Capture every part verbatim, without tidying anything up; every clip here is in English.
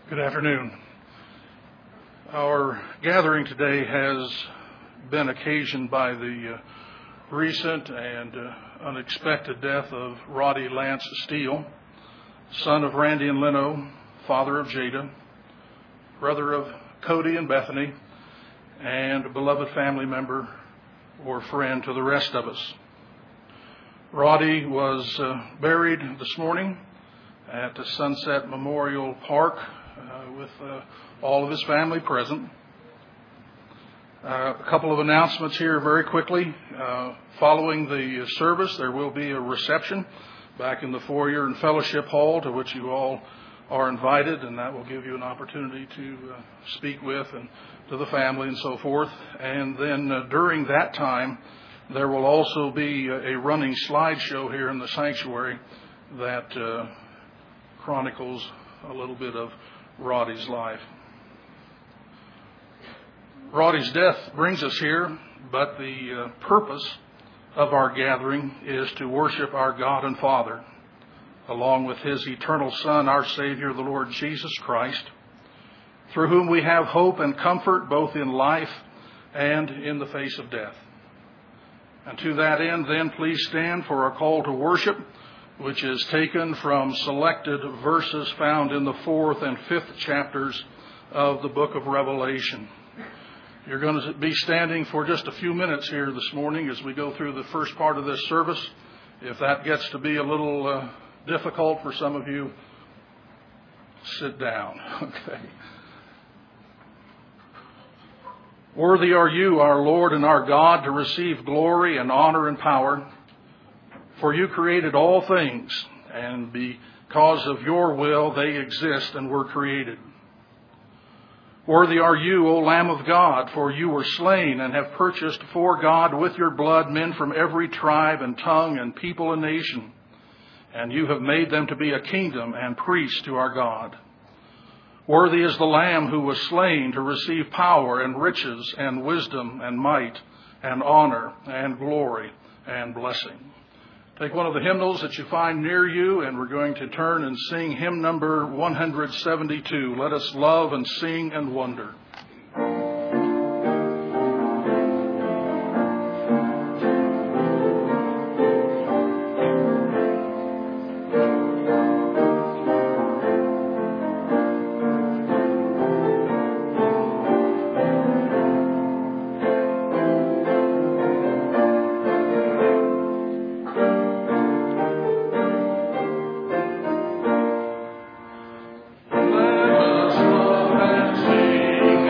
Good afternoon. Our gathering today has been occasioned by the uh, recent and uh, unexpected death of Roddy Lance Steele, son of Randy and Leno, father of Jada, brother of Cody and Bethany, and a beloved family member or friend to the rest of us. Roddy was uh, buried this morning at the Sunset Memorial Park uh, with uh, all of his family present. Uh, a couple of announcements here very quickly. Uh, following the service, there will be a reception back in the foyer and fellowship hall to which you all are invited, and that will give you an opportunity to uh, speak with and to the family and so forth. And then uh, during that time, there will also be a running slideshow here in the sanctuary that uh, chronicles a little bit of Roddy's life. Roddy's death brings us here, but the uh, purpose of our gathering is to worship our God and Father, along with His eternal Son, our Savior, the Lord Jesus Christ, through whom we have hope and comfort both in life and in the face of death. And to that end, then, please stand for our call to worship, which is taken from selected verses found in the fourth and fifth chapters of the book of Revelation. You're going to be standing for just a few minutes here this morning as we go through the first part of this service. If that gets to be a little uh, difficult for some of you, sit down. Okay. Worthy are you, our Lord and our God, to receive glory and honor and power. For you created all things, and because of your will they exist and were created. Worthy are you, O Lamb of God, for you were slain and have purchased for God with your blood men from every tribe and tongue and people and nation. And you have made them to be a kingdom and priests to our God. Worthy is the Lamb who was slain to receive power and riches and wisdom and might and honor and glory and blessing. Take one of the hymnals that you find near you, and we're going to turn and sing hymn number one seventy-two. Let us love and sing and wonder. Let us love and sing.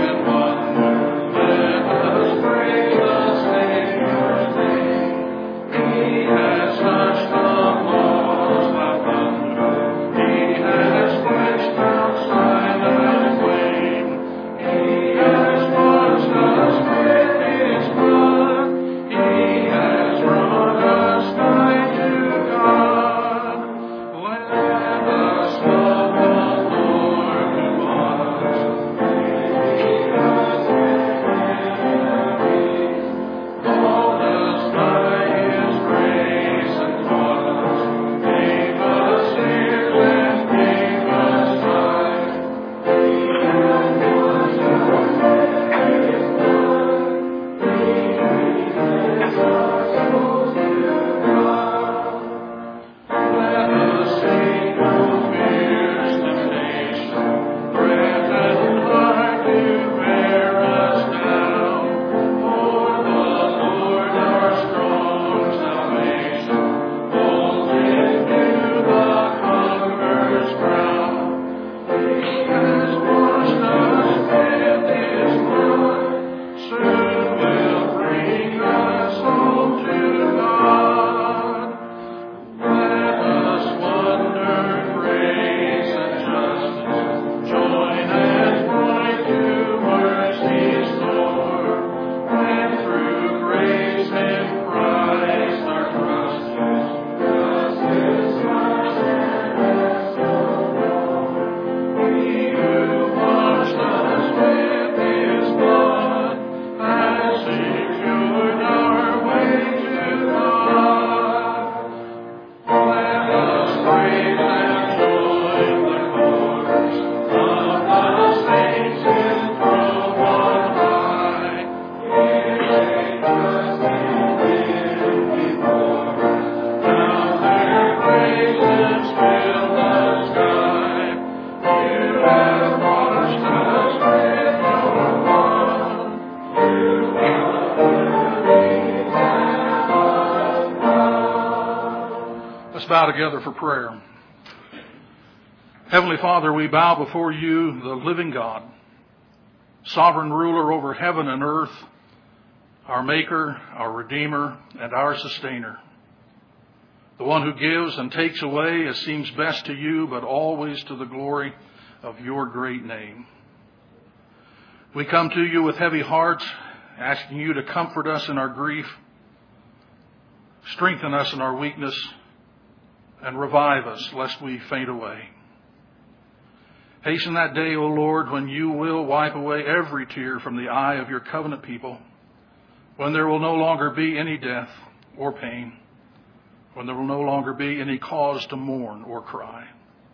Let's bow together for prayer. Heavenly Father, we bow before you, the living God, sovereign ruler over heaven and earth, our Maker, our Redeemer, and our Sustainer, the one who gives and takes away as seems best to you, but always to the glory of your great name. We come to you with heavy hearts, asking you to comfort us in our grief, strengthen us in our weakness, and revive us lest we faint away. Hasten that day, O Lord, when you will wipe away every tear from the eye of your covenant people, when there will no longer be any death or pain, when there will no longer be any cause to mourn or cry.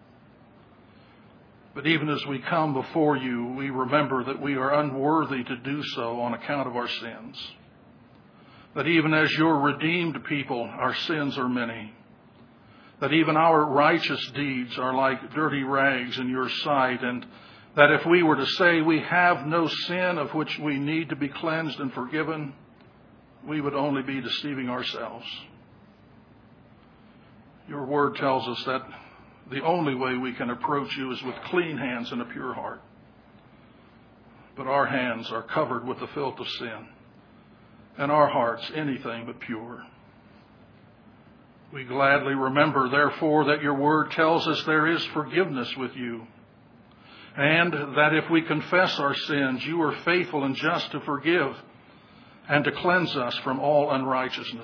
But even as we come before you, we remember that we are unworthy to do so on account of our sins. That even as your redeemed people, our sins are many. That even our righteous deeds are like dirty rags in your sight, and that if we were to say we have no sin of which we need to be cleansed and forgiven, we would only be deceiving ourselves. Your word tells us that the only way we can approach you is with clean hands and a pure heart. But our hands are covered with the filth of sin, and our hearts anything but pure. We gladly remember, therefore, that your word tells us there is forgiveness with you, and that if we confess our sins, you are faithful and just to forgive and to cleanse us from all unrighteousness.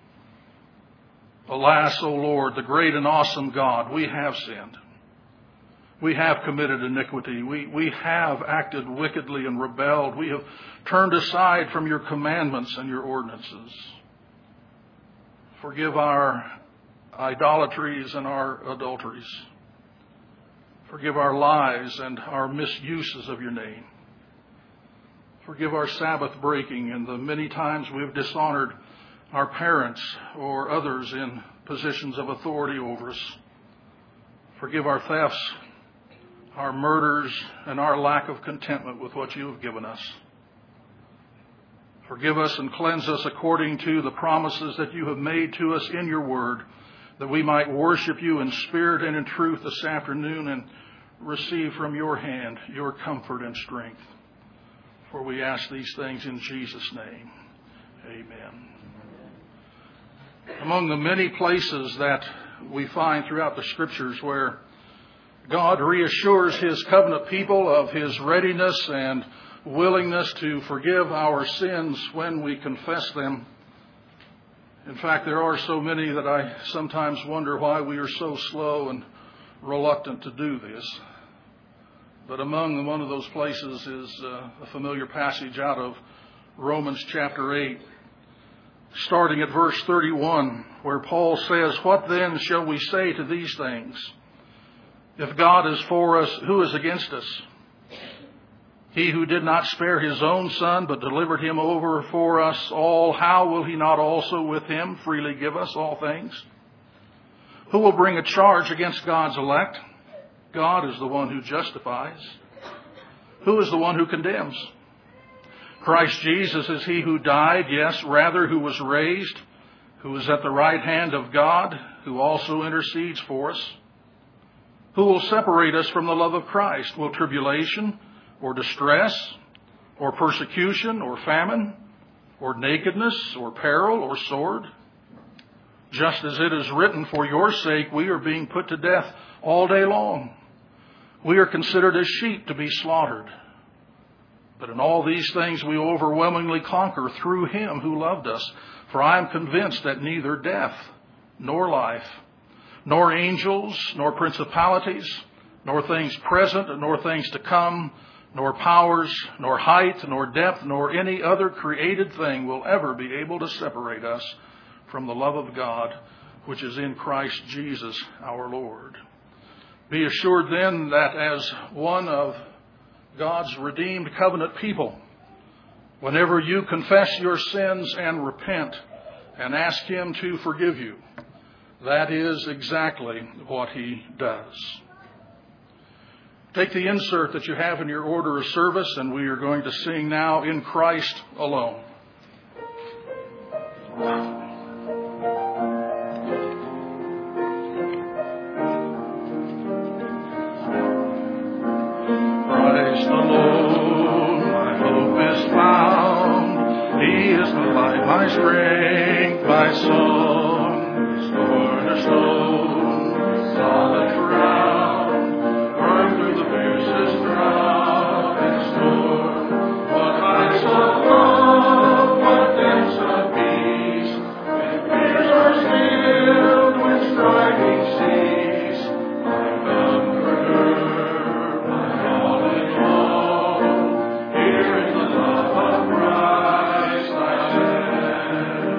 Alas, O Lord, the great and awesome God, we have sinned. We have committed iniquity. We, we have acted wickedly and rebelled. We have turned aside from your commandments and your ordinances. Forgive our idolatries and our adulteries. Forgive our lies and our misuses of your name. Forgive our Sabbath breaking and the many times we have dishonored our parents or others in positions of authority over us. Forgive our thefts, our murders, and our lack of contentment with what you have given us. Forgive us and cleanse us according to the promises that you have made to us in your word, that we might worship you in spirit and in truth this afternoon and receive from your hand your comfort and strength. For we ask these things in Jesus' name. Amen. Among the many places that we find throughout the Scriptures where God reassures his covenant people of his readiness and willingness to forgive our sins when we confess them. In fact, there are so many that I sometimes wonder why we are so slow and reluctant to do this. But among one of those places is uh, a familiar passage out of Romans chapter eight, starting at verse thirty-one, where Paul says, "What then shall we say to these things? If God is for us, who is against us? He who did not spare his own son, but delivered him over for us all, how will he not also with him freely give us all things? Who will bring a charge against God's elect? God is the one who justifies. Who is the one who condemns? Christ Jesus is he who died, yes, rather who was raised, who is at the right hand of God, who also intercedes for us. Who will separate us from the love of Christ? Will tribulation, or distress, or persecution, or famine, or nakedness, or peril, or sword? Just as it is written, for your sake we are being put to death all day long. We are considered as sheep to be slaughtered. But in all these things we overwhelmingly conquer through him who loved us. For I am convinced that neither death, nor life, nor angels, nor principalities, nor things present, nor things to come, nor powers, nor height, nor depth, nor any other created thing will ever be able to separate us from the love of God, which is in Christ Jesus our Lord. Be assured then that as one of God's redeemed covenant people, whenever you confess your sins and repent and ask him to forgive you, that is exactly what he does. Take the insert that you have in your order of service, and we are going to sing now, In Christ Alone. my strength, my song, this cornerstone, solid ground, run through the fiercest drought and storm. What heights of love, what depths of peace, when fears are stilled, when striving cease, my comforter, my all in all, here in the love of Christ I stand.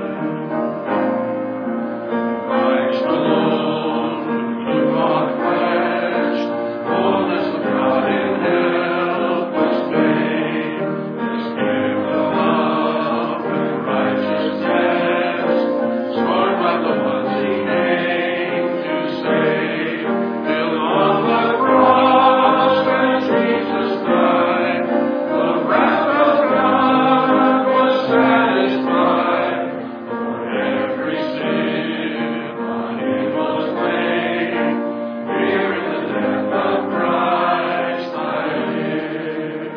Christ alone, who on flesh, bold as the proud in helpless babe, this gift of love and righteousness, scorned by the ones he came to save, till on the cross when Jesus died, the wrath of God was satisfied. For every sin on him was laid, here in the death of Christ I live.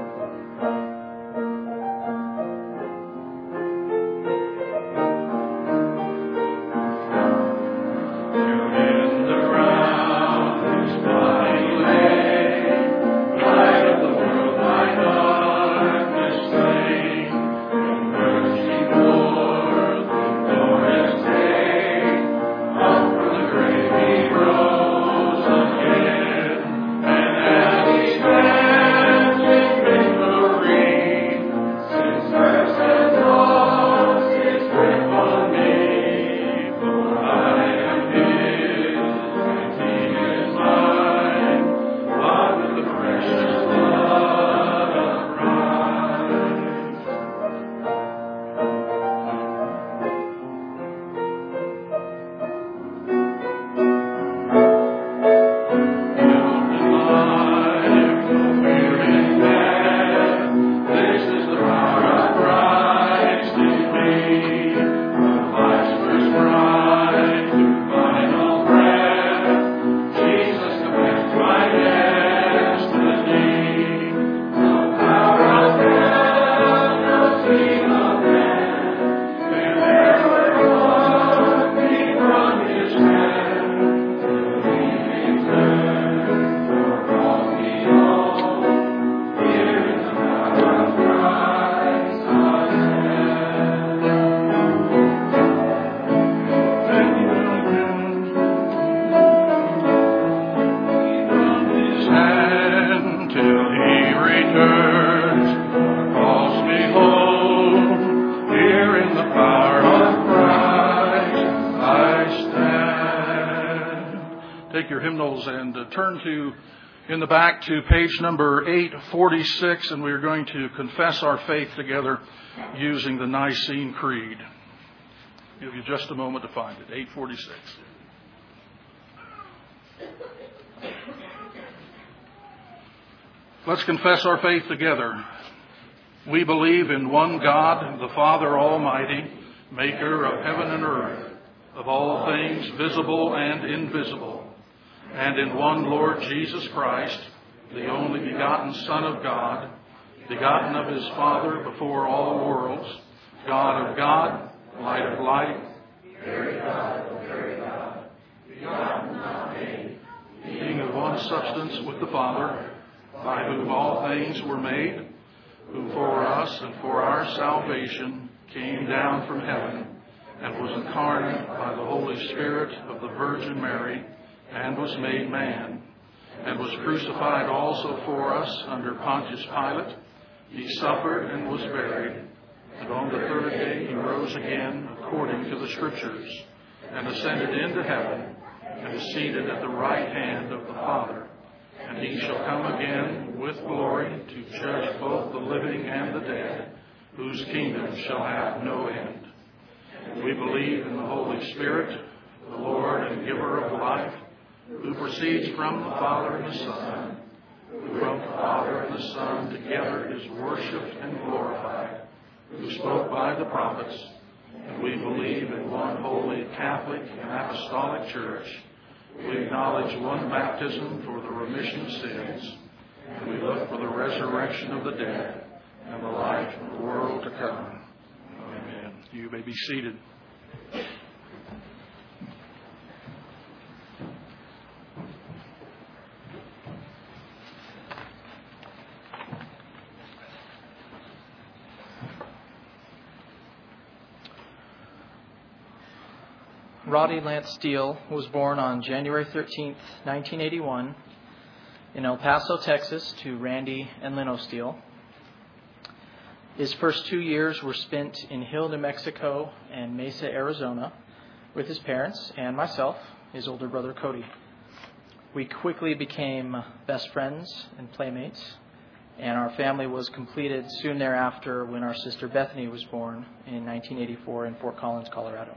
In the ground his body lay, light of the world by darkness slain, in mercy bore the glorious day, up from the grave he rose again, and as he stands in victory, sin's curse has lost its grip on me, for I am his, and he is mine, bought with the precious blood of Christ. Guilt and life, no fear in death, this is the power of Christ in me. From life's first bride to final breath, Jesus commands my destiny. No power of hell, no scheme of man, can ever pluck me from his hand, till he returns or call me home. Here in the power of Christ I stand. From his hand till he returns or calls me home. Here in the power of Christ I stand. Take your hymnals and uh, turn to, in the back, to page number eight forty-six, and we're going to confess our faith together using the Nicene Creed. Give you just a moment to find it. eight forty-six. Let's confess our faith together. We believe in one God, the Father Almighty, maker of heaven and earth, of all things visible and invisible, and in one Lord Jesus Christ, the only begotten Son of God, begotten of his Father before all worlds, God of God, light of light, very God of very God, begotten, not made, being of one substance with the Father, by whom all things were made, who for us and for our salvation came down from heaven, and was incarnate by the Holy Spirit of the Virgin Mary, and was made man, and was crucified also for us under Pontius Pilate. He suffered and was buried, and on the third day he rose again according to the Scriptures, and ascended into heaven, and is seated at the right hand of the Father. And he shall come again with glory to judge both the living and the dead, whose kingdom shall have no end. We believe in the Holy Spirit, the Lord and giver of life, who proceeds from the Father and the Son, who from the Father and the Son together is worshipped and glorified, who spoke by the prophets. And we believe in one holy Catholic and Apostolic Church. We acknowledge one baptism for the remission of sins, and we look for the resurrection of the dead and the life of the world to come. Amen. You may be seated. Roddy Lance Steele was born on January thirteenth, nineteen eighty-one in El Paso, Texas, to Randy and Leno Steele. His first two years were spent in Hill, New Mexico and Mesa, Arizona with his parents and myself, his older brother Cody. We quickly became best friends and playmates, and our family was completed soon thereafter when our sister Bethany was born in nineteen eighty-four in Fort Collins, Colorado.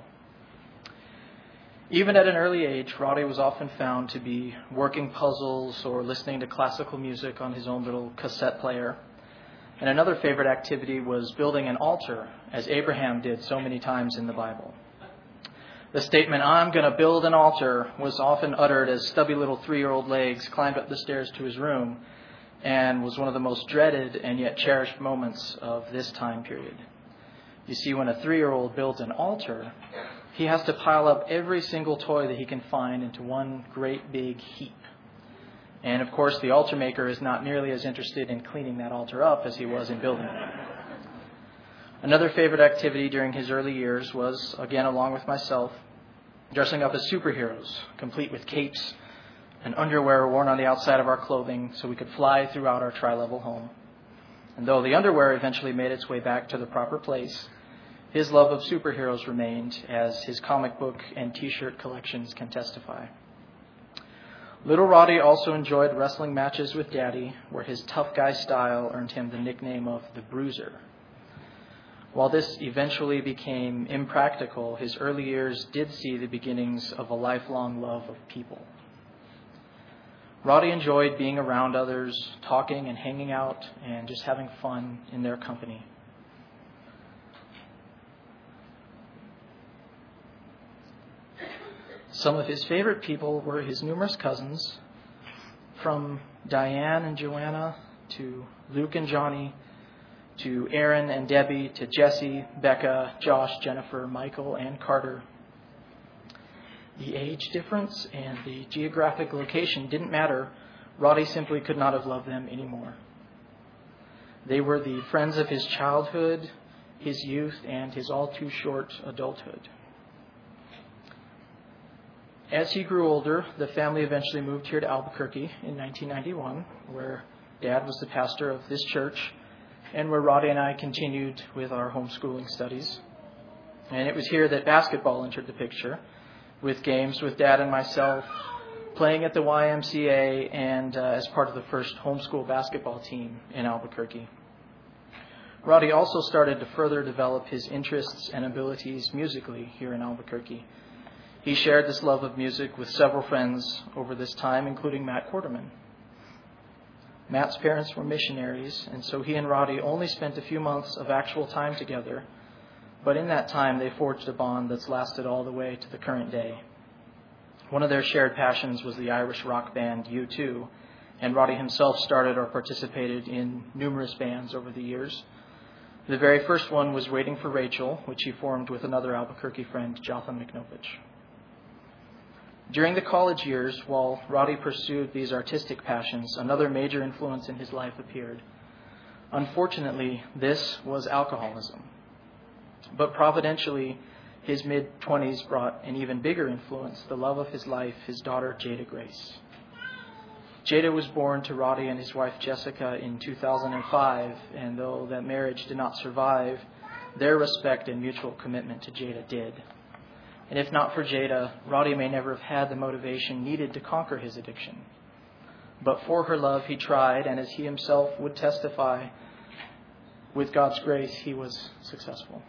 Even at an early age, Roddy was often found to be working puzzles or listening to classical music on his own little cassette player. And another favorite activity was building an altar, as Abraham did so many times in the Bible. The statement, "I'm going to build an altar," was often uttered as stubby little three-year-old legs climbed up the stairs to his room, and was one of the most dreaded and yet cherished moments of this time period. You see, when a three-year-old builds an altar, he has to pile up every single toy that he can find into one great big heap. And of course, the altar maker is not nearly as interested in cleaning that altar up as he was in building it. Another favorite activity during his early years was, again along with myself, dressing up as superheroes, complete with capes and underwear worn on the outside of our clothing so we could fly throughout our tri-level home. And though the underwear eventually made its way back to the proper place, his love of superheroes remained, as his comic book and T-shirt collections can testify. Little Roddy also enjoyed wrestling matches with Daddy, where his tough guy style earned him the nickname of the Bruiser. While this eventually became impractical, his early years did see the beginnings of a lifelong love of people. Roddy enjoyed being around others, talking and hanging out, and just having fun in their company. Some of his favorite people were his numerous cousins, from Diane and Joanna to Luke and Johnny, to Aaron and Debbie, to Jesse, Becca, Josh, Jennifer, Michael, and Carter. The age difference and the geographic location didn't matter. Roddy simply could not have loved them anymore. They were the friends of his childhood, his youth, and his all too short adulthood. As he grew older, the family eventually moved here to Albuquerque in nineteen ninety-one, where Dad was the pastor of this church, and where Roddy and I continued with our homeschooling studies. And it was here that basketball entered the picture, with games with Dad and myself, playing at the Y M C A, and uh, as part of the first homeschool basketball team in Albuquerque. Roddy also started to further develop his interests and abilities musically here in Albuquerque. He shared this love of music with several friends over this time, including Matt Quarterman. Matt's parents were missionaries, and so he and Roddy only spent a few months of actual time together, but in that time they forged a bond that's lasted all the way to the current day. One of their shared passions was the Irish rock band U two, and Roddy himself started or participated in numerous bands over the years. The very first one was Waiting for Rachel, which he formed with another Albuquerque friend, Jotham McNovich. During the college years, while Roddy pursued these artistic passions, another major influence in his life appeared. Unfortunately, this was alcoholism. But providentially, his mid-twenties brought an even bigger influence, the love of his life, his daughter, Jada Grace. Jada was born to Roddy and his wife, Jessica, in two thousand five, and though that marriage did not survive, their respect and mutual commitment to Jada did. And if not for Jada, Roddy may never have had the motivation needed to conquer his addiction. But for her love, he tried, and as he himself would testify, with God's grace, he was successful.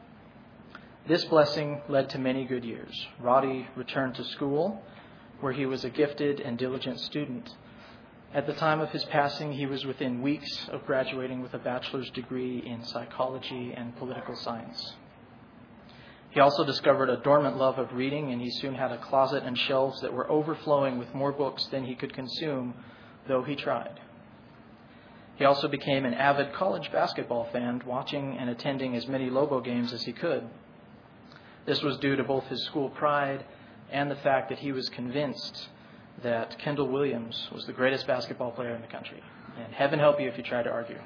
This blessing led to many good years. Roddy returned to school, where he was a gifted and diligent student. At the time of his passing, he was within weeks of graduating with a bachelor's degree in psychology and political science. He also discovered a dormant love of reading, and he soon had a closet and shelves that were overflowing with more books than he could consume, though he tried. He also became an avid college basketball fan, watching and attending as many Lobo games as he could. This was due to both his school pride and the fact that he was convinced that Kendall Williams was the greatest basketball player in the country. And heaven help you if you try to argue.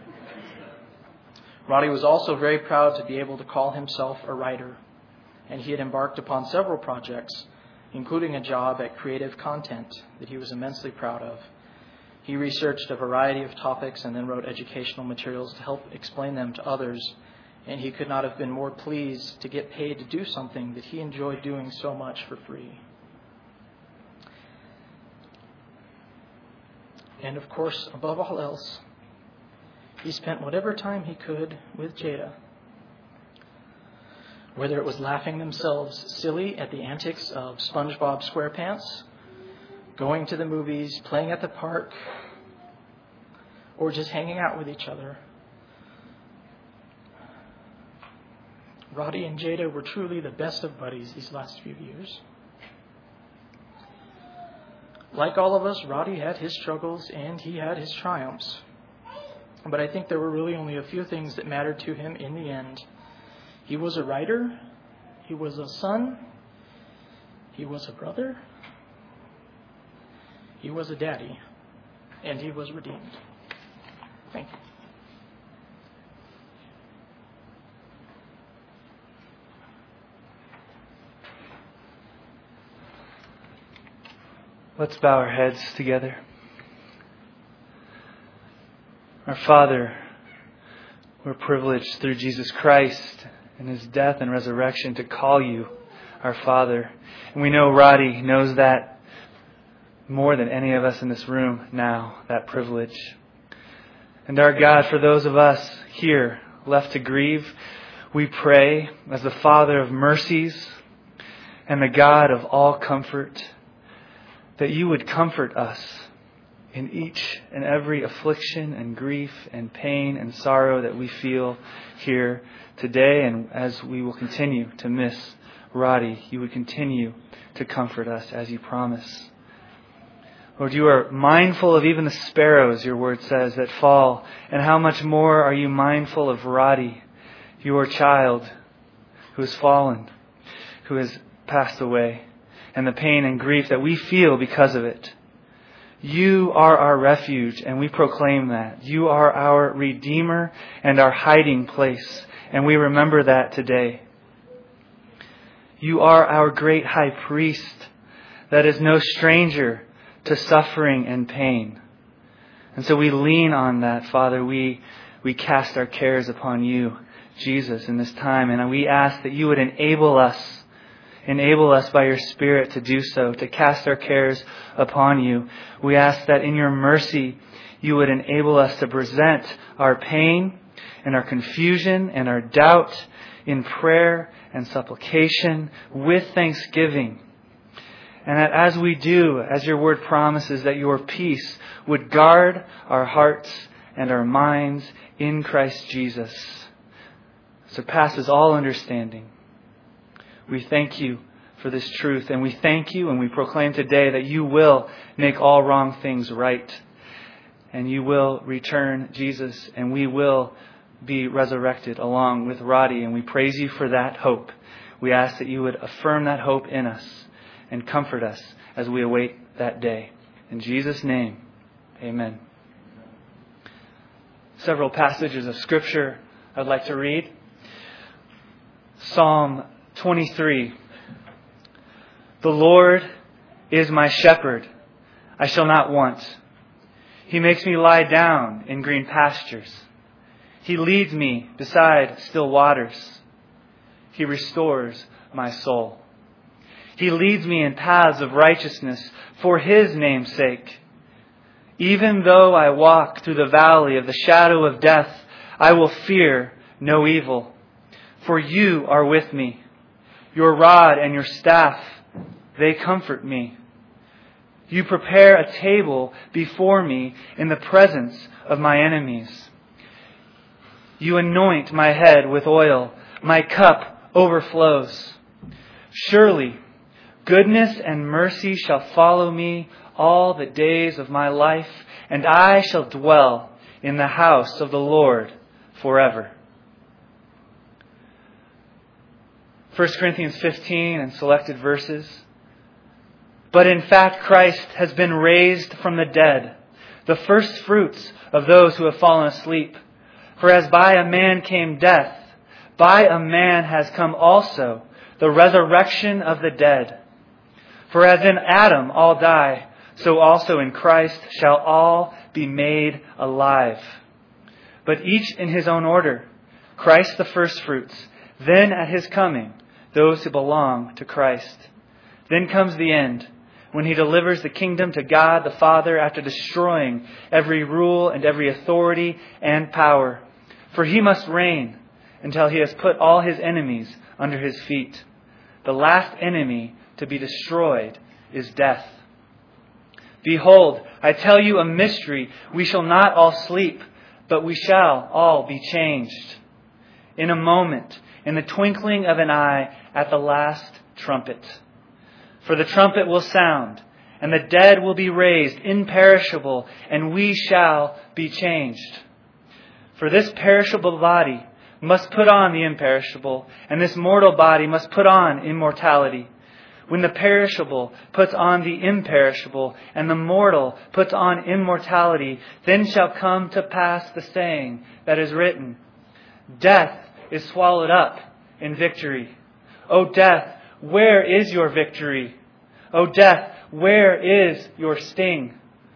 Roddy was also very proud to be able to call himself a writer, and he had embarked upon several projects, including a job at Creative Content that he was immensely proud of. He researched a variety of topics and then wrote educational materials to help explain them to others, and he could not have been more pleased to get paid to do something that he enjoyed doing so much for free. And of course, above all else, he spent whatever time he could with Jada. Whether it was laughing themselves silly at the antics of SpongeBob SquarePants, going to the movies, playing at the park, or just hanging out with each other, Roddy and Jada were truly the best of buddies these last few years. Like all of us, Roddy had his struggles and he had his triumphs. But I think there were really only a few things that mattered to him in the end. He was a writer, he was a son, he was a brother, he was a daddy, and he was redeemed. Thank you. Let's bow our heads together. Our Father, we're privileged through Jesus Christ and His death and resurrection to call you our Father. And we know Roddy knows that more than any of us in this room now, that privilege. And our God, for those of us here left to grieve, we pray as the Father of mercies and the God of all comfort, that you would comfort us in each and every affliction and grief and pain and sorrow that we feel here today. And as we will continue to miss Roddy, you would continue to comfort us as you promise. Lord, you are mindful of even the sparrows, your word says, that fall. And how much more are you mindful of Roddy, your child, who has fallen, who has passed away, and the pain and grief that we feel because of it. You are our refuge, and we proclaim that. You are our Redeemer and our hiding place, and we remember that today. You are our great high priest that is no stranger to suffering and pain. And so we lean on that, Father. We, we cast our cares upon you, Jesus, in this time, and we ask that you would enable us Enable us by your Spirit to do so, to cast our cares upon you. We ask that in your mercy, you would enable us to present our pain and our confusion and our doubt in prayer and supplication with thanksgiving. And that as we do, as your word promises, that your peace would guard our hearts and our minds in Christ Jesus, surpasses all understanding. We thank you for this truth, and we thank you and we proclaim today that you will make all wrong things right, and you will return Jesus, and we will be resurrected along with Roddy, and we praise you for that hope. We ask that you would affirm that hope in us and comfort us as we await that day. In Jesus' name, amen. Several passages of Scripture I'd like to read. Psalm twenty-three. The Lord is my shepherd, I shall not want. He makes me lie down in green pastures. He leads me beside still waters. He restores my soul. He leads me in paths of righteousness for His name's sake. Even though I walk through the valley of the shadow of death, I will fear no evil, for you are with me. Your rod and your staff, they comfort me. You prepare a table before me in the presence of my enemies. You anoint my head with oil. My cup overflows. Surely, goodness and mercy shall follow me all the days of my life, and I shall dwell in the house of the Lord forever. First Corinthians fifteen and selected verses. But in fact, Christ has been raised from the dead, the first fruits of those who have fallen asleep. For as by a man came death, by a man has come also the resurrection of the dead. For as in Adam all die, so also in Christ shall all be made alive. But each in his own order. Christ the firstfruits, then at his coming, those who belong to Christ. Then comes the end, when he delivers the kingdom to God the Father after destroying every rule and every authority and power. For he must reign until he has put all his enemies under his feet. The last enemy to be destroyed is death. Behold, I tell you a mystery. We shall not all sleep, but we shall all be changed. In a moment, in the twinkling of an eye, at the last trumpet. For the trumpet will sound, and the dead will be raised imperishable, and we shall be changed. For this perishable body must put on the imperishable, and this mortal body must put on immortality. When the perishable puts on the imperishable, and the mortal puts on immortality, then shall come to pass the saying that is written, Death is swallowed up in victory. O death, where is your victory? O death, where is your sting?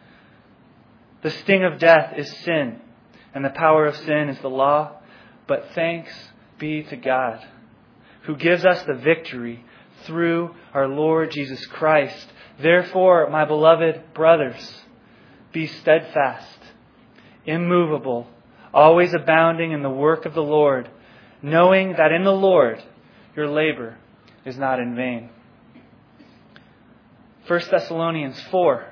The sting of death is sin, and the power of sin is the law. But thanks be to God, who gives us the victory through our Lord Jesus Christ. Therefore, my beloved brothers, be steadfast, immovable, always abounding in the work of the Lord, knowing that in the Lord your labor is not in vain. First Thessalonians four.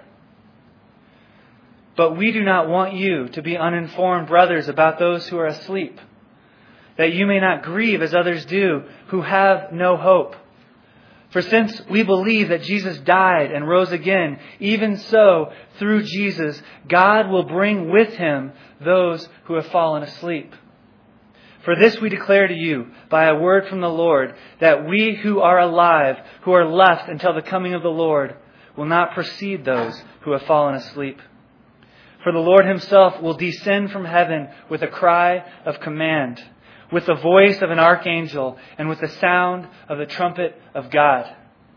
But we do not want you to be uninformed, brothers, about those who are asleep, that you may not grieve as others do, who have no hope. For since we believe that Jesus died and rose again, even so, through Jesus, God will bring with him those who have fallen asleep. For this we declare to you by a word from the Lord, that we who are alive, who are left until the coming of the Lord, will not precede those who have fallen asleep. For the Lord himself will descend from heaven with a cry of command, with the voice of an archangel, and with the sound of the trumpet of God.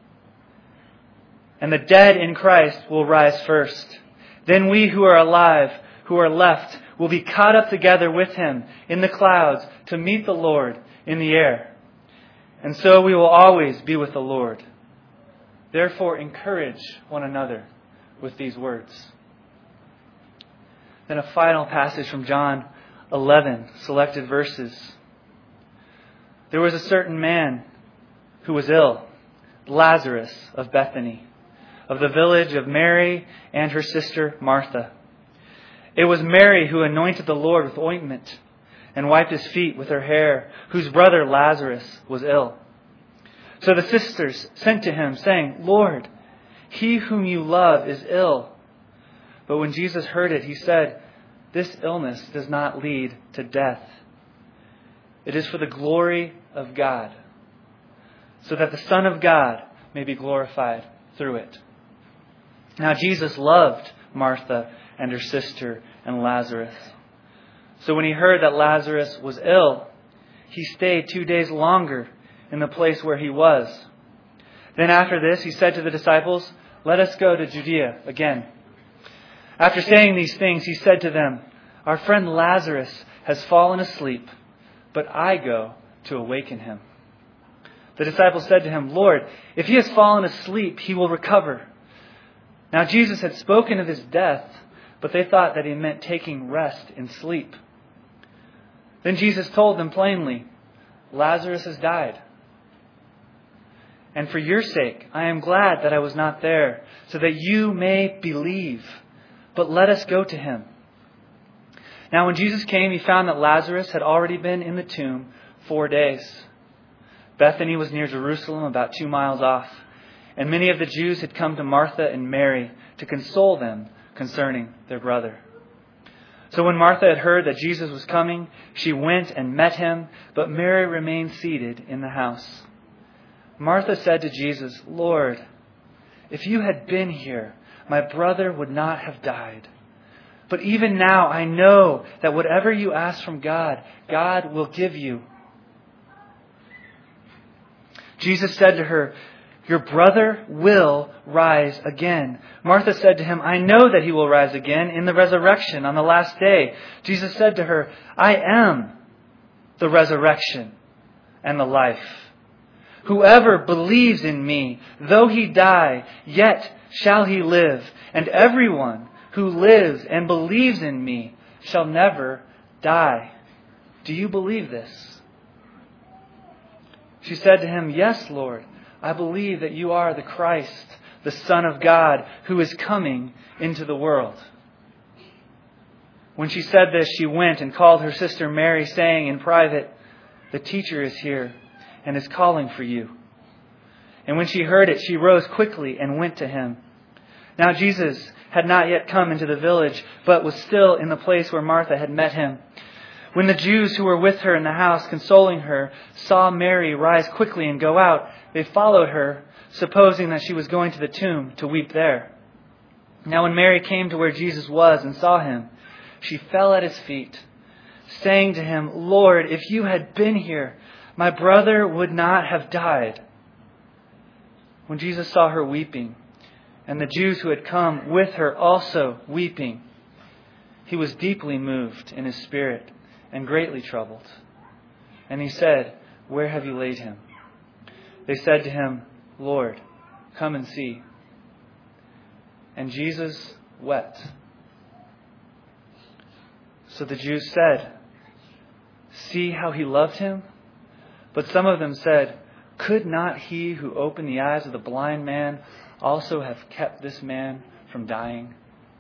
And the dead in Christ will rise first. Then we who are alive, who are left, will be caught up together with him in the clouds to meet the Lord in the air. And so we will always be with the Lord. Therefore, encourage one another with these words. Then a final passage from John eleven, selected verses. There was a certain man who was ill, Lazarus of Bethany, of the village of Mary and her sister Martha. It was Mary who anointed the Lord with ointment and wiped his feet with her hair, whose brother Lazarus was ill. So the sisters sent to him, saying, Lord, he whom you love is ill. But when Jesus heard it, he said, This illness does not lead to death. It is for the glory of God, so that the Son of God may be glorified through it. Now Jesus loved Martha and her sister and Lazarus. So when he heard that Lazarus was ill, he stayed two days longer in the place where he was. Then after this, he said to the disciples, Let us go to Judea again. After saying these things, he said to them, Our friend Lazarus has fallen asleep, but I go to awaken him. The disciples said to him, Lord, if he has fallen asleep, he will recover. Now Jesus had spoken of his death, but they thought that he meant taking rest in sleep. Then Jesus told them plainly, Lazarus has died. And for your sake, I am glad that I was not there, so that you may believe. But let us go to him. Now when Jesus came, he found that Lazarus had already been in the tomb four days. Bethany was near Jerusalem, about two miles off, and many of the Jews had come to Martha and Mary to console them concerning their brother. So when Martha had heard that Jesus was coming, she went and met him, but Mary remained seated in the house. Martha said to Jesus, "Lord, if you had been here, my brother would not have died. But even now I know that whatever you ask from God, God will give you." Jesus said to her, "Your brother will rise again." Martha said to him, "I know that he will rise again in the resurrection on the last day." Jesus said to her, "I am the resurrection and the life. Whoever believes in me, though he die, yet shall he live. And everyone who lives and believes in me shall never die." Do you believe this? She said to him, "Yes, Lord. I believe that you are the Christ, the Son of God, who is coming into the world." When she said this, she went and called her sister Mary, saying in private, "The teacher is here and is calling for you." And when she heard it, she rose quickly and went to him. Now Jesus had not yet come into the village, but was still in the place where Martha had met him. When the Jews who were with her in the house, consoling her, saw Mary rise quickly and go out, they followed her, supposing that she was going to the tomb to weep there. Now when Mary came to where Jesus was and saw him, she fell at his feet, saying to him, "Lord, if you had been here, my brother would not have died." When Jesus saw her weeping, and the Jews who had come with her also weeping, he was deeply moved in his spirit and greatly troubled. And he said, "Where have you laid him?" They said to him, "Lord, come and see." And Jesus wept. So the Jews said, "See how he loved him?" But some of them said, "Could not he who opened the eyes of the blind man also have kept this man from dying?"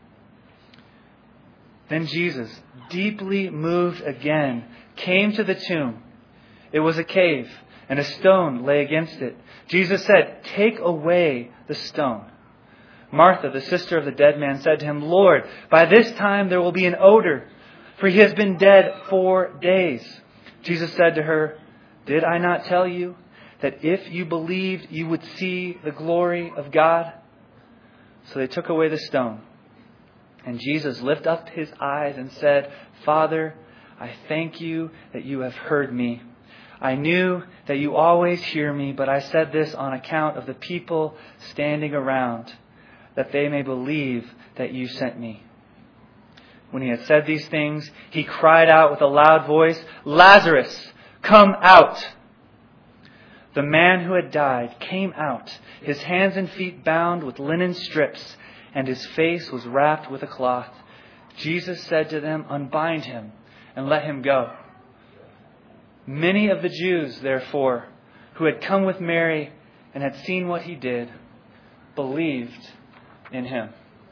Then Jesus, deeply moved again, came to the tomb. It was a cave, and a stone lay against it. Jesus said, "Take away the stone." Martha, the sister of the dead man, said to him, "Lord, by this time there will be an odor, for he has been dead four days." Jesus said to her, "Did I not tell you that if you believed, you would see the glory of God?" So they took away the stone. And Jesus lifted up his eyes and said, "Father, I thank you that you have heard me. I knew that you always hear me, but I said this on account of the people standing around, that they may believe that you sent me." When he had said these things, he cried out with a loud voice, "Lazarus, come out!" The man who had died came out, his hands and feet bound with linen strips, and his face was wrapped with a cloth. Jesus said to them, "Unbind him and let him go." Many of the Jews, therefore, who had come with Mary and had seen what he did, believed in him.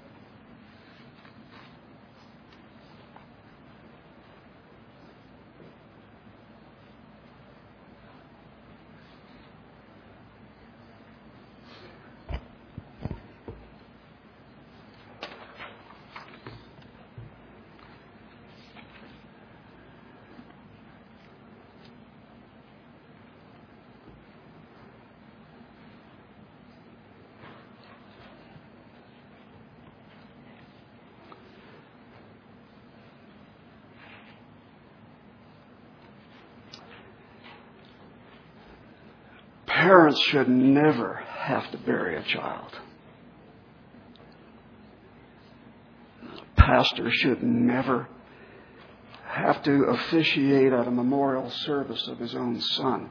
Parents should never have to bury a child. A pastor should never have to officiate at a memorial service of his own son.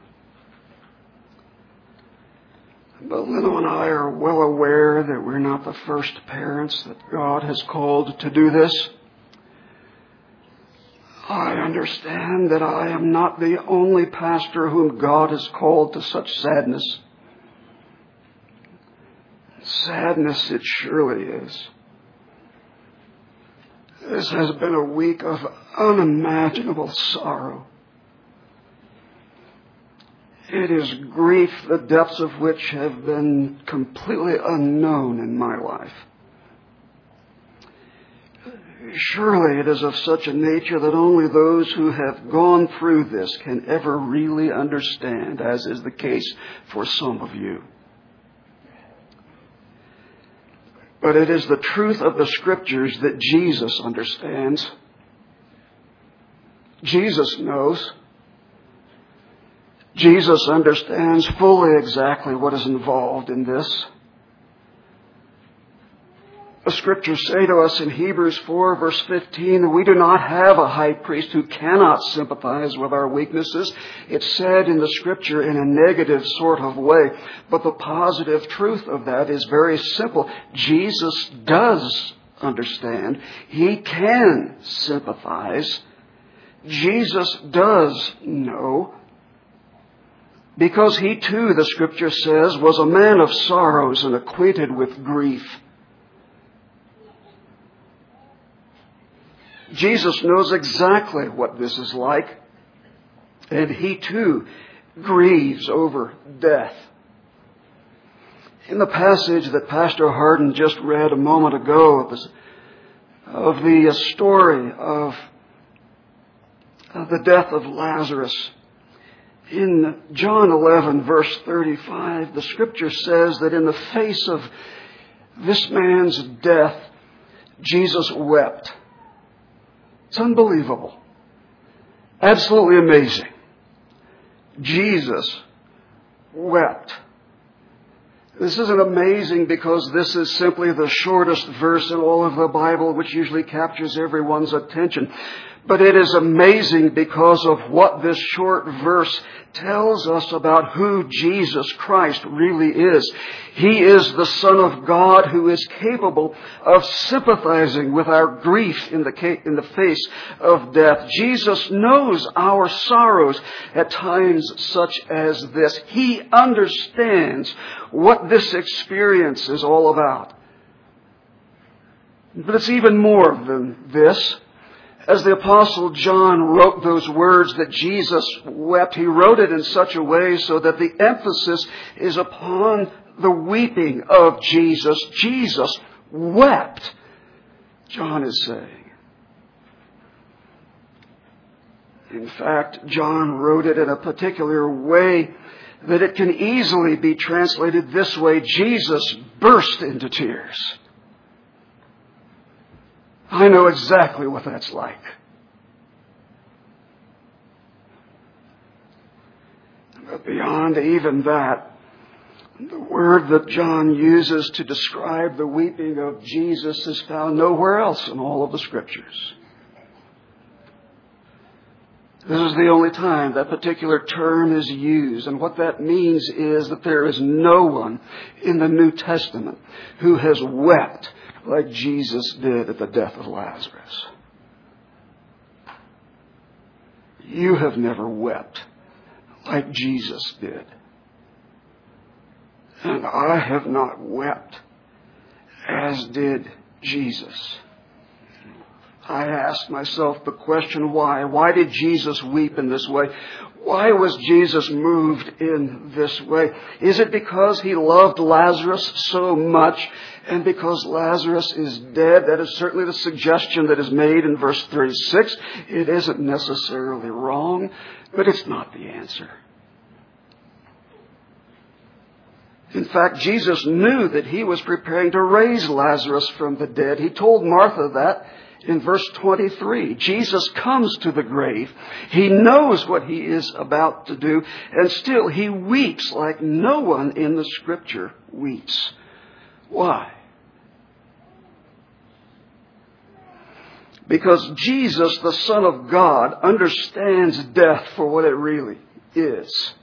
But Lino and I are well aware that we're not the first parents that God has called to do this. I understand that I am not the only pastor whom God has called to such sadness. Sadness it surely is. This has been a week of unimaginable sorrow. It is grief, the depths of which have been completely unknown in my life. Surely it is of such a nature that only those who have gone through this can ever really understand, as is the case for some of you. But it is the truth of the Scriptures that Jesus understands. Jesus knows. Jesus understands fully exactly what is involved in this. The Scriptures say to us in Hebrews four, verse fifteen, that we do not have a high priest who cannot sympathize with our weaknesses. It's said in the Scripture in a negative sort of way, but the positive truth of that is very simple. Jesus does understand. He can sympathize. Jesus does know. Because he too, the Scripture says, was a man of sorrows and acquainted with grief. Jesus knows exactly what this is like, and he too grieves over death. In the passage that Pastor Hardin just read a moment ago of the, of the story of, of the death of Lazarus, in John eleven, verse thirty-five, the Scripture says that in the face of this man's death, Jesus wept. It's unbelievable. Absolutely amazing. Jesus wept. This isn't amazing because this is simply the shortest verse in all of the Bible, which usually captures everyone's attention. But it is amazing because of what this short verse tells us about who Jesus Christ really is. He is the Son of God who is capable of sympathizing with our grief in the ca- in the face of death. Jesus knows our sorrows at times such as this. He understands what this experience is all about. But it's even more than this. As the Apostle John wrote those words that Jesus wept, he wrote it in such a way so that the emphasis is upon the weeping of Jesus. Jesus wept, John is saying. In fact, John wrote it in a particular way that it can easily be translated this way: Jesus burst into tears. I know exactly what that's like. But beyond even that, the word that John uses to describe the weeping of Jesus is found nowhere else in all of the Scriptures. This is the only time that particular term is used. And what that means is that there is no one in the New Testament who has wept like Jesus did at the death of Lazarus. You have never wept like Jesus did. And I have not wept as did Jesus. I asked myself the question, why? Why did Jesus weep in this way? Why was Jesus moved in this way? Is it because he loved Lazarus so much and because Lazarus is dead? That is certainly the suggestion that is made in verse thirty-six. It isn't necessarily wrong, but it's not the answer. In fact, Jesus knew that he was preparing to raise Lazarus from the dead. He told Martha that in verse twenty-three. Jesus comes to the grave. He knows what he is about to do, and still he weeps like no one in the Scripture weeps. Why? Because Jesus, the Son of God, understands death for what it really is.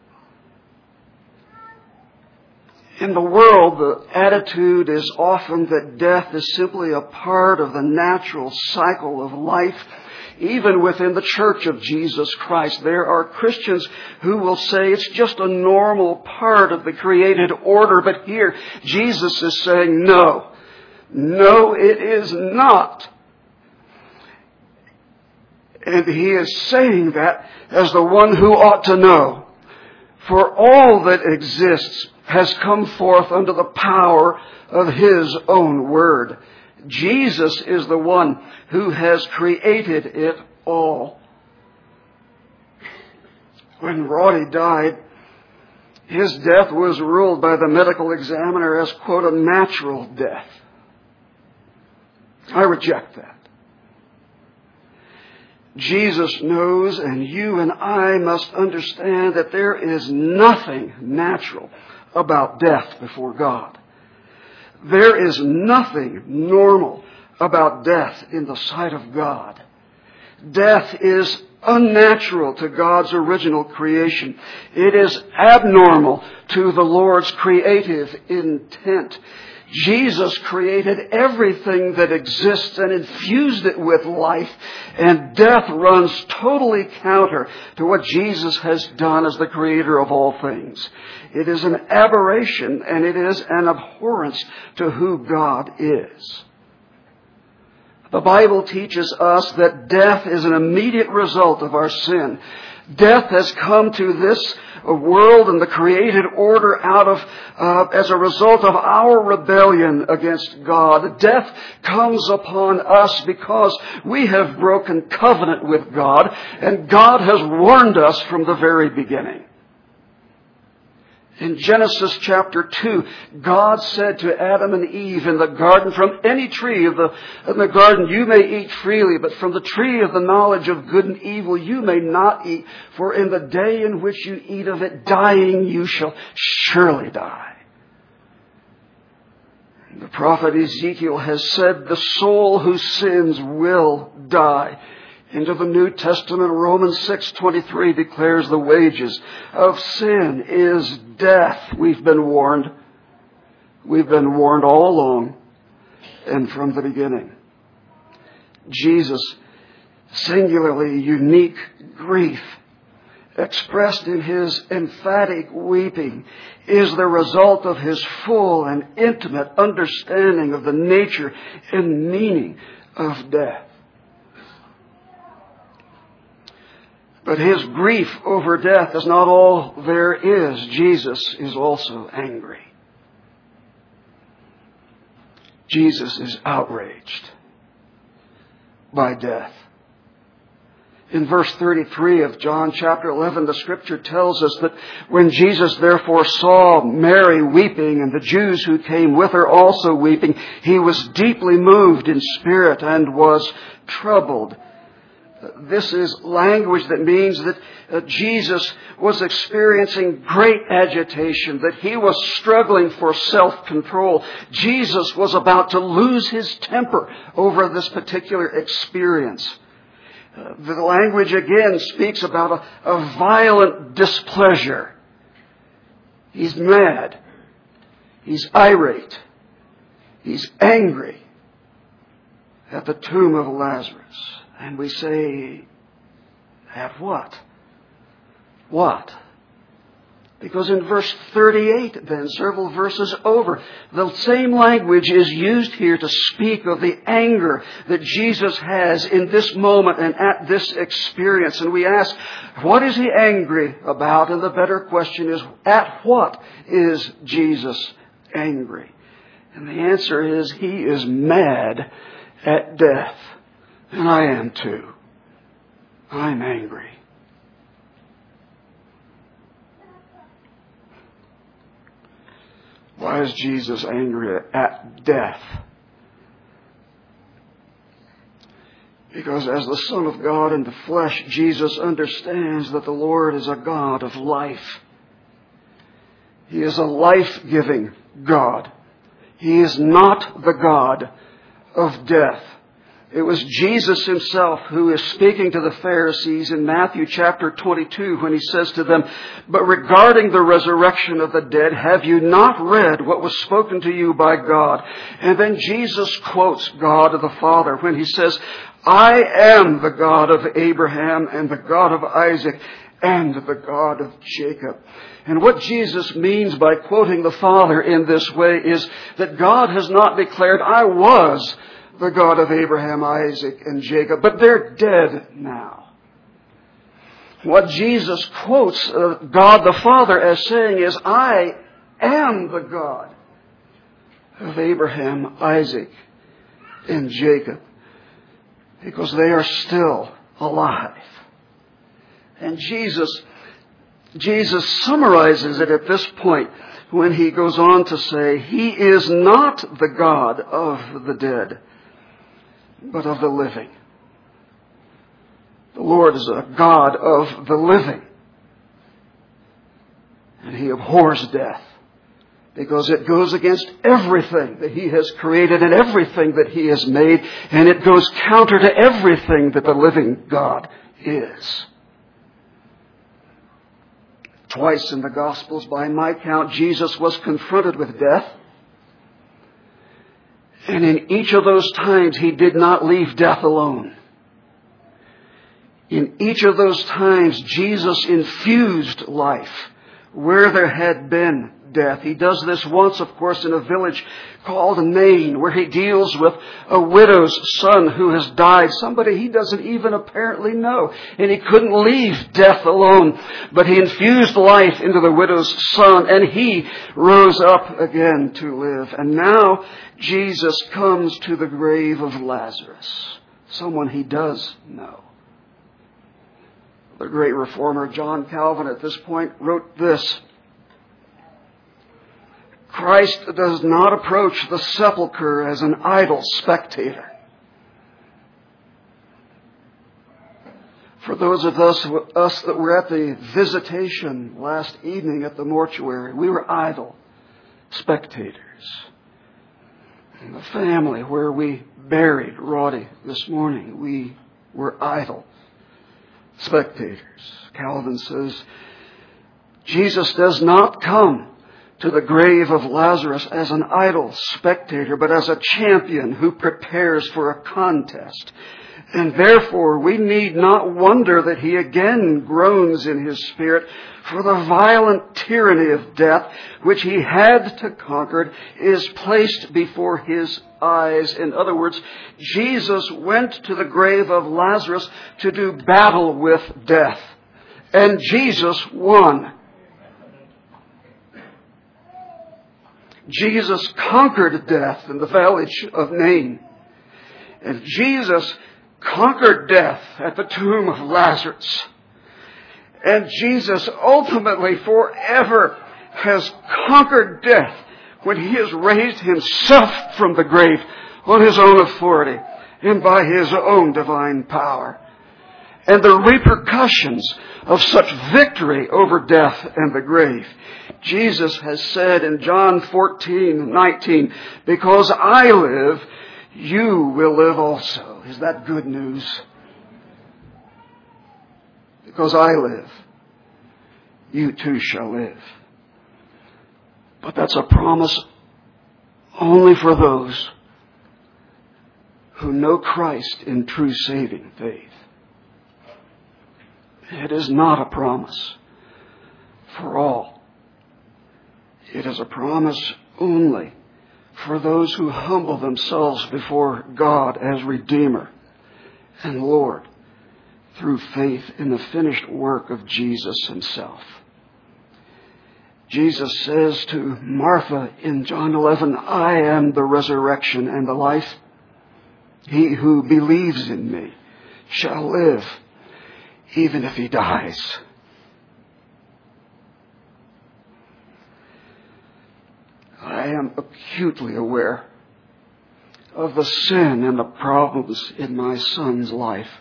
In the world, the attitude is often that death is simply a part of the natural cycle of life. Even within the Church of Jesus Christ, there are Christians who will say it's just a normal part of the created order. But here, Jesus is saying, no, no, it is not. And he is saying that as the one who ought to know. For all that exists has come forth under the power of his own word. Jesus is the one who has created it all. When Roddy died, his death was ruled by the medical examiner as, quote, a natural death. I reject that. Jesus knows, and you and I must understand that there is nothing natural about death before God. There is nothing normal about death in the sight of God. Death is unnatural to God's original creation. It is abnormal to the Lord's creative intent. Jesus created everything that exists and infused it with life, and death runs totally counter to what Jesus has done as the creator of all things. It is an aberration, and it is an abhorrence to who God is. The Bible teaches us that death is an immediate result of our sin. Death has come to this world and the created order out of, uh, as a result of our rebellion against God. Death comes upon us because we have broken covenant with God, and God has warned us from the very beginning. In Genesis chapter two, God said to Adam and Eve in the garden, from any tree of the, in the garden you may eat freely, but from the tree of the knowledge of good and evil you may not eat, for in the day in which you eat of it, dying you shall surely die. The prophet Ezekiel has said, the soul who sins will die. Into the New Testament, Romans six twenty-three declares the wages of sin is death. We've been warned. We've been warned all along and from the beginning. Jesus' singularly unique grief, expressed in his emphatic weeping, is the result of his full and intimate understanding of the nature and meaning of death. But his grief over death is not all there is. Jesus is also angry. Jesus is outraged by death. In verse thirty-three of John chapter eleven, the scripture tells us that when Jesus therefore saw Mary weeping and the Jews who came with her also weeping, he was deeply moved in spirit and was troubled. This is language that means that uh, Jesus was experiencing great agitation, that he was struggling for self-control. Jesus was about to lose his temper over this particular experience. Uh, the language again speaks about a, a violent displeasure. He's mad. He's irate. He's angry at the tomb of Lazarus. And we say, at what? What? Because in verse thirty-eight, then, several verses over, the same language is used here to speak of the anger that Jesus has in this moment and at this experience. And we ask, what is he angry about? And the better question is, at what is Jesus angry? And the answer is, he is mad at death. And I am too. I'm angry. Why is Jesus angry at death? Because as the Son of God in the flesh, Jesus understands that the Lord is a God of life. He is a life-giving God. He is not the God of death. It was Jesus himself who is speaking to the Pharisees in Matthew chapter twenty-two when he says to them, but regarding the resurrection of the dead, have you not read what was spoken to you by God? And then Jesus quotes God the Father when he says, I am the God of Abraham and the God of Isaac and the God of Jacob. And what Jesus means by quoting the Father in this way is that God has not declared, I was the God of Abraham, Isaac, and Jacob, but they're dead now. What Jesus quotes uh, God the Father as saying is, I am the God of Abraham, Isaac, and Jacob, because they are still alive. And Jesus, Jesus summarizes it at this point when he goes on to say, He is not the God of the dead, but of the living. The Lord is a God of the living. And He abhors death because it goes against everything that He has created and everything that He has made, and it goes counter to everything that the living God is. Twice in the Gospels, by my count, Jesus was confronted with death. And in each of those times, He did not leave death alone. In each of those times, Jesus infused life where there had been death. He does this once, of course, in a village called Nain, where He deals with a widow's son who has died, somebody He doesn't even apparently know. And He couldn't leave death alone, but He infused life into the widow's son, and he rose up again to live. And now Jesus comes to the grave of Lazarus, someone He does know. The great reformer John Calvin at this point wrote this: Christ does not approach the sepulchre as an idle spectator. For those of us, us that were at the visitation last evening at the mortuary, we were idle spectators. In the family where we buried Roddy this morning, we were idle spectators. Calvin says, Jesus does not come to the grave of Lazarus as an idle spectator, but as a champion who prepares for a contest. And therefore, we need not wonder that He again groans in His spirit, for the violent tyranny of death, which He had to conquer, is placed before His eyes. In other words, Jesus went to the grave of Lazarus to do battle with death. And Jesus won. Jesus conquered death in the valley of Nain. And Jesus conquered death at the tomb of Lazarus. And Jesus ultimately forever has conquered death when He has raised Himself from the grave on His own authority and by His own divine power. And the repercussions of such victory over death and the grave, Jesus has said in John fourteen nineteen, because I live, you will live also. Is that good news? Because I live, you too shall live. But that's a promise only for those who know Christ in true saving faith. It is not a promise for all. It is a promise only for those who humble themselves before God as Redeemer and Lord through faith in the finished work of Jesus Himself. Jesus says to Martha in John eleven, I am the resurrection and the life. He who believes in me shall live, even if he dies. I am acutely aware of the sin and the problems in my son's life.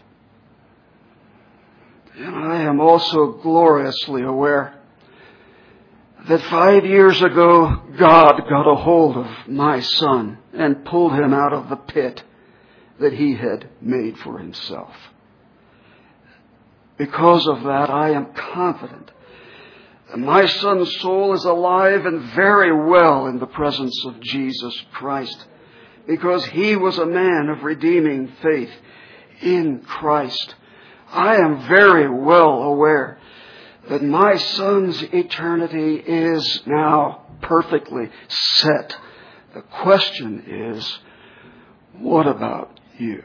And I am also gloriously aware that five years ago, God got a hold of my son and pulled him out of the pit that he had made for himself. Because of that, I am confident that my son's soul is alive and very well in the presence of Jesus Christ, because he was a man of redeeming faith in Christ. I am very well aware that my son's eternity is now perfectly set. The question is, what about you?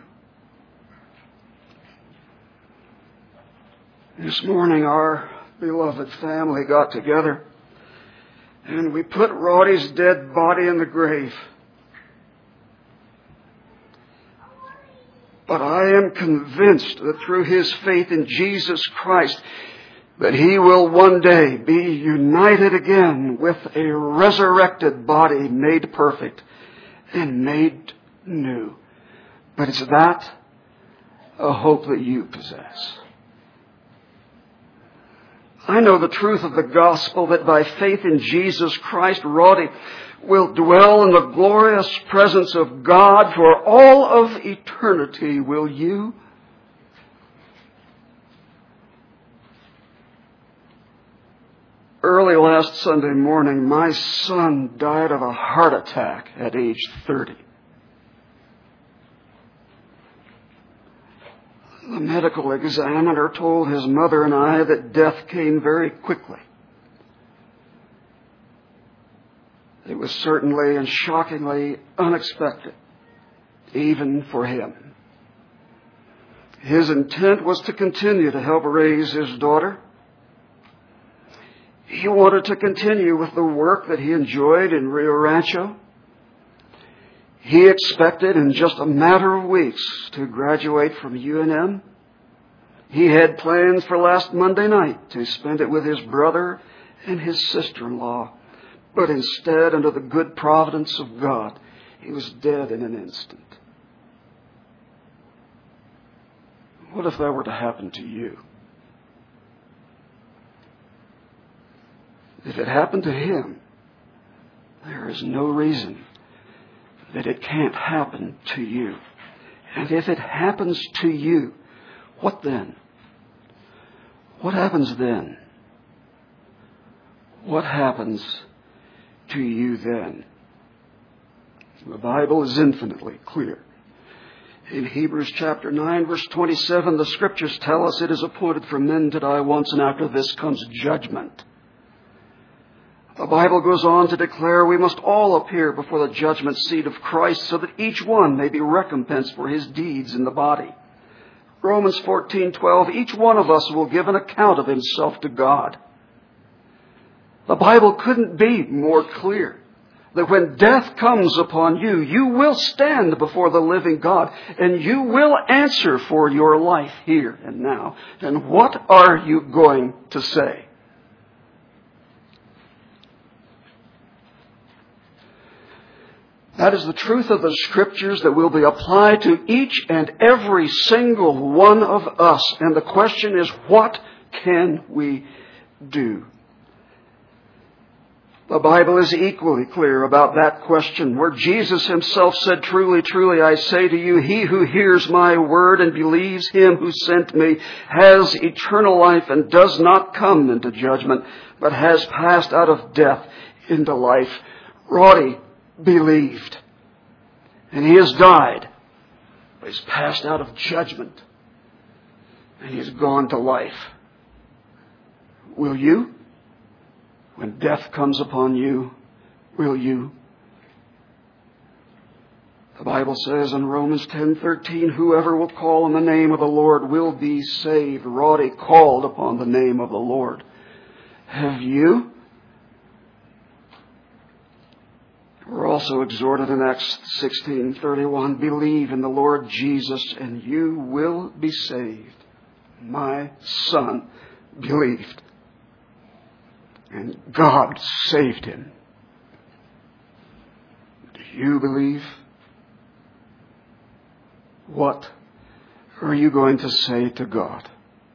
This morning our beloved family got together and we put Roddy's dead body in the grave. But I am convinced that through his faith in Jesus Christ, that he will one day be united again with a resurrected body made perfect and made new. But is that a hope that you possess? I know the truth of the gospel that by faith in Jesus Christ, Roddy will dwell in the glorious presence of God for all of eternity. Will you? Early last Sunday morning, my son died of a heart attack at age thirty. The medical examiner told his mother and I that death came very quickly. It was certainly and shockingly unexpected, even for him. His intent was to continue to help raise his daughter. He wanted to continue with the work that he enjoyed in Rio Rancho. He expected in just a matter of weeks to graduate from U N M. He had plans for last Monday night to spend it with his brother and his sister-in-law. But instead, under the good providence of God, he was dead in an instant. What if that were to happen to you? If it happened to him, there is no reason that it can't happen to you. And if it happens to you, what then? What happens then? What happens to you then? The Bible is infinitely clear. In Hebrews chapter nine, verse twenty-seven, the Scriptures tell us it is appointed for men to die once, and after this comes judgment. The Bible goes on to declare we must all appear before the judgment seat of Christ so that each one may be recompensed for his deeds in the body. Romans fourteen twelve, each one of us will give an account of himself to God. The Bible couldn't be more clear that when death comes upon you, you will stand before the living God and you will answer for your life here and now. And what are you going to say? That is the truth of the Scriptures that will be applied to each and every single one of us. And the question is, what can we do? The Bible is equally clear about that question, where Jesus himself said, truly, truly, I say to you, he who hears my word and believes him who sent me has eternal life and does not come into judgment, but has passed out of death into life. Roddy believed, and he has died, but he's passed out of judgment, and he's gone to life. Will you? When death comes upon you, will you? The Bible says in Romans ten thirteen, whoever will call on the name of the Lord will be saved. Roddy called upon the name of the Lord. Have you? We're also exhorted in Acts sixteen thirty-one, believe in the Lord Jesus and you will be saved. My son believed, and God saved him. Do you believe? What are you going to say to God?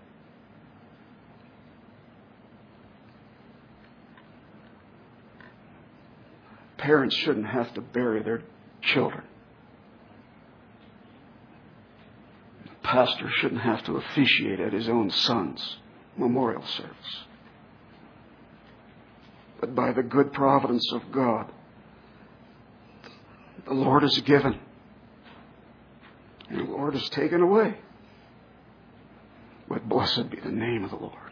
Parents shouldn't have to bury their children. The pastor shouldn't have to officiate at his own son's memorial service. But by the good providence of God, the Lord is given, and the Lord is taken away. But blessed be the name of the Lord.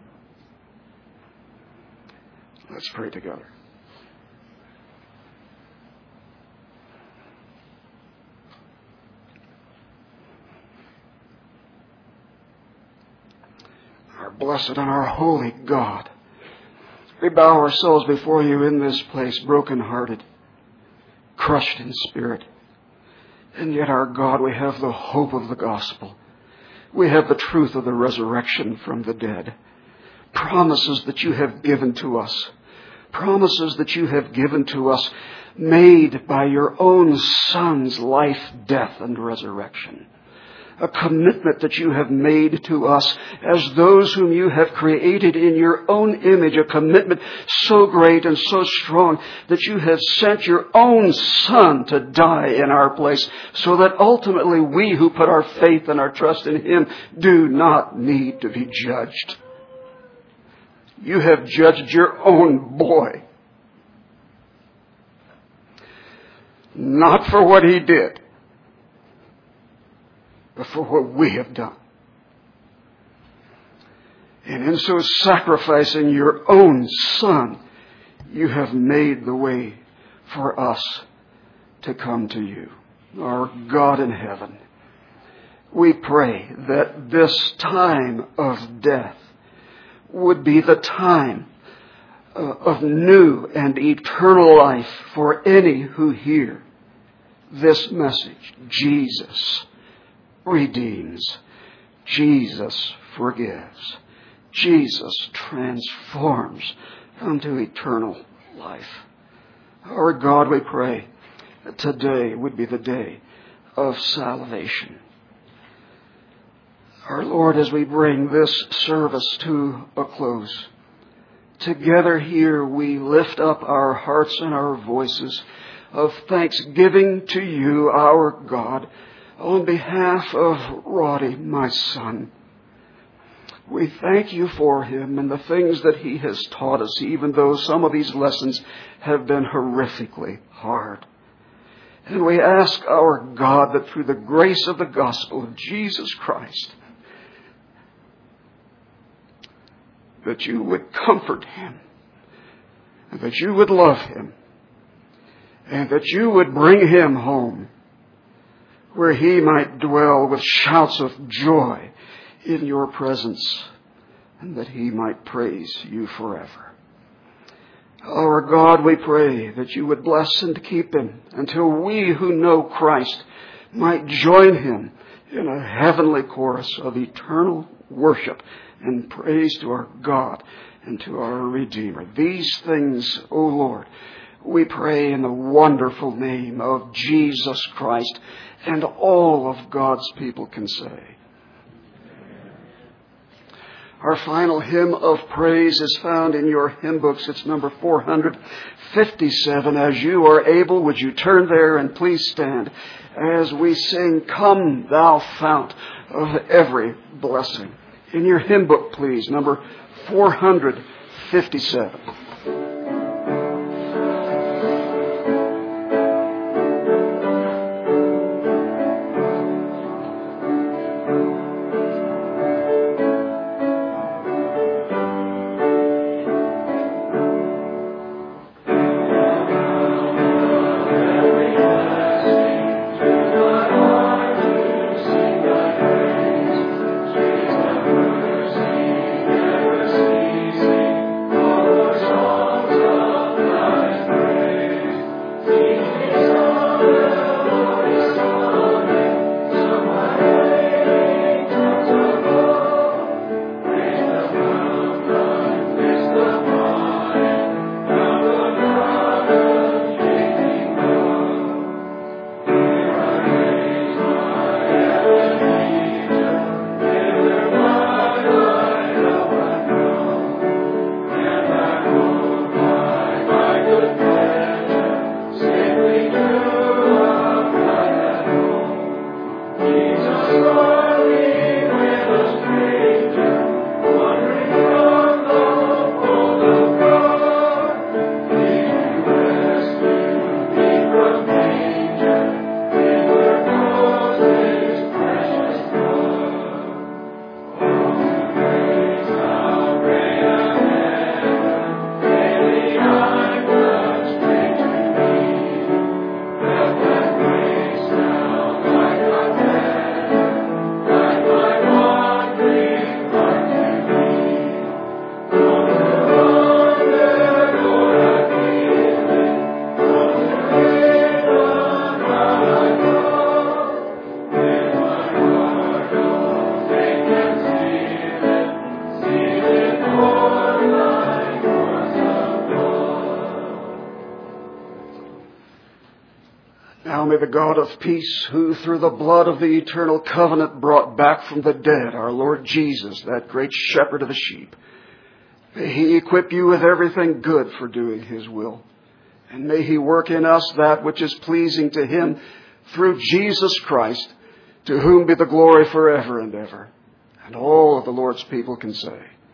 Let's pray together. Our blessed and our holy God, we bow ourselves before you in this place, broken-hearted, crushed in spirit, And yet, our God, we have the hope of the gospel. We have the truth of the resurrection from the dead. Promises that you have given to us. Promises that you have given to us, made by your own Son's life, death, and resurrection. A commitment that you have made to us as those whom you have created in your own image. A commitment so great and so strong that you have sent your own Son to die in our place, so that ultimately we who put our faith and our trust in Him do not need to be judged. You have judged your own boy. Not for what He did, but for what we have done. And in so sacrificing your own Son, you have made the way for us to come to you. Our God in heaven, we pray that this time of death would be the time uh, of new and eternal life for any who hear this message. Jesus redeems. Jesus forgives. Jesus transforms unto eternal life. Our God, we pray that today would be the day of salvation. Our Lord, as we bring this service to a close, together here we lift up our hearts and our voices of thanksgiving to you, our God, on behalf of Roddy, my son. We thank you for him and the things that he has taught us, even though some of these lessons have been horrifically hard. And we ask our God that through the grace of the gospel of Jesus Christ, that you would comfort him, and that you would love him, and that you would bring him home, where he might dwell with shouts of joy in your presence, and that he might praise you forever. Our God, we pray that you would bless and keep him until we who know Christ might join him in a heavenly chorus of eternal worship and praise to our God and to our Redeemer. These things, O Lord, we pray in the wonderful name of Jesus Christ, and all of God's people can say. Our final hymn of praise is found in your hymn books. It's number four hundred fifty-seven. As you are able, would you turn there and please stand as we sing, "Come, Thou Fount of Every Blessing." In your hymn book, please, number four hundred fifty-seven. Our Now may the God of peace, who through the blood of the eternal covenant brought back from the dead our Lord Jesus, that great shepherd of the sheep, may He equip you with everything good for doing His will. And may He work in us that which is pleasing to Him through Jesus Christ, to whom be the glory forever and ever. And all of the Lord's people can say,